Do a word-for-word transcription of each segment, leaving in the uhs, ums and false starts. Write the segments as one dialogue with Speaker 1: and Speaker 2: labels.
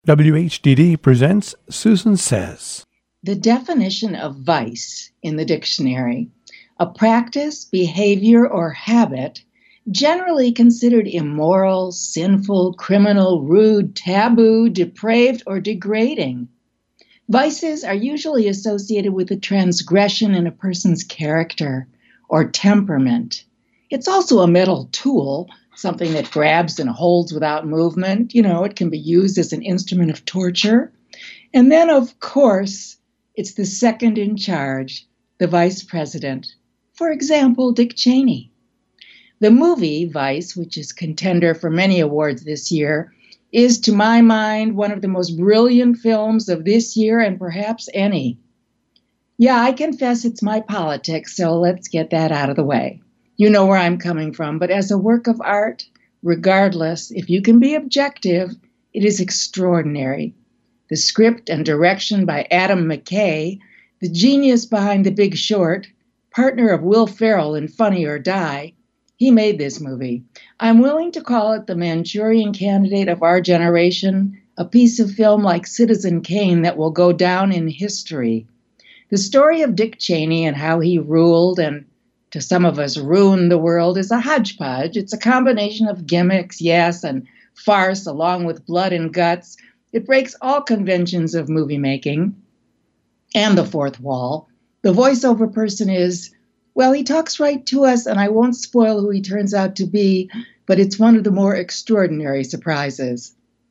Speaker 1: W H D D presents Susan Says.
Speaker 2: The definition of vice in the dictionary: a practice, behavior, or habit generally considered immoral, sinful, criminal, rude, taboo, depraved, or degrading. Vices are usually associated with a transgression in a person's character or temperament. It's also a metal tool, something that grabs and holds without movement. You know, it can be used as an instrument of torture. And then, of course, it's the second in charge, the vice president. For example, Dick Cheney. The movie Vice, which is contender for many awards this year, is, to my mind, one of the most brilliant films of this year and perhaps any. Yeah, I confess it's my politics, so let's get that out of the way. You know where I'm coming from, but as a work of art, regardless, if you can be objective, it is extraordinary. The script and direction by Adam McKay, the genius behind The Big Short, partner of Will Ferrell in Funny or Die, he made this movie. I'm willing to call it the Manchurian Candidate of our generation, a piece of film like Citizen Kane that will go down in history. The story of Dick Cheney and how he ruled and, to some of us, ruined the world is a hodgepodge. It's a combination of gimmicks, yes, and farce, along with blood and guts. It breaks all conventions of movie making and the fourth wall. The voiceover person is, well, he talks right to us, and I won't spoil who he turns out to be, but it's one of the more extraordinary surprises.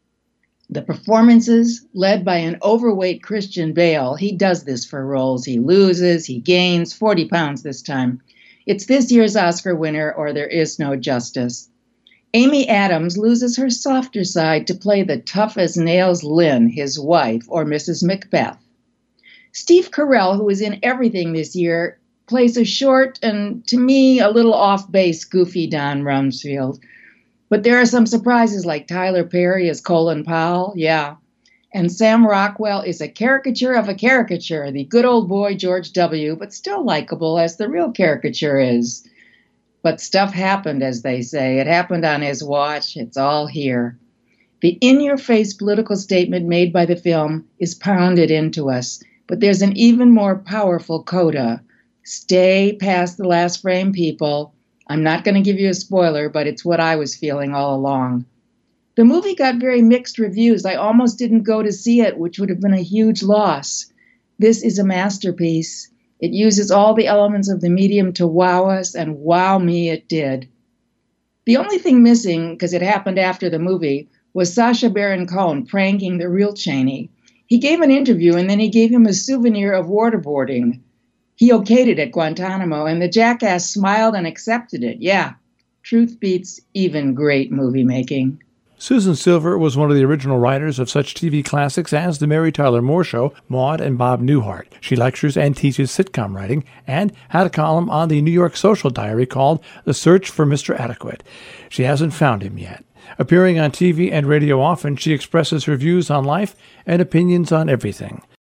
Speaker 2: The performances, led by an overweight Christian Bale, he does this for roles. He loses, he gains forty pounds this time. It's this year's Oscar winner, or there is no justice. Amy Adams loses her softer side to play the tough-as-nails Lynn, his wife, or Missus Macbeth. Steve Carell, who is in everything this year, plays a short and, to me, a little off-base, goofy Don Rumsfeld. But there are some surprises, like Tyler Perry as Colin Powell, yeah. And Sam Rockwell is a caricature of a caricature, the good old boy George W., but still likable as the real caricature is. But stuff happened, as they say. It happened on his watch. It's all here. The in-your-face political statement made by the film is pounded into us, but there's an even more powerful coda. Stay past the last frame, people. I'm not going to give you a spoiler, but it's what I was feeling all along. The movie got very mixed reviews. I almost didn't go to see it, which would have been a huge loss. This is a masterpiece. It uses all the elements of the medium to wow us, and wow me, it did. The only thing missing, because it happened after the movie, was Sacha Baron Cohen pranking the real Cheney. He gave an interview, and then he gave him a souvenir of waterboarding. He okayed it at Guantanamo, and the jackass smiled and accepted it. Yeah, truth beats even great movie making.
Speaker 1: Susan Silver was one of the original writers of such T V classics as The Mary Tyler Moore Show, Maude, and Bob Newhart. She lectures and teaches sitcom writing and had a column on the New York Social Diary called The Search for Mister Adequate. She hasn't found him yet. Appearing on T V and radio often, she expresses her views on life and opinions on everything.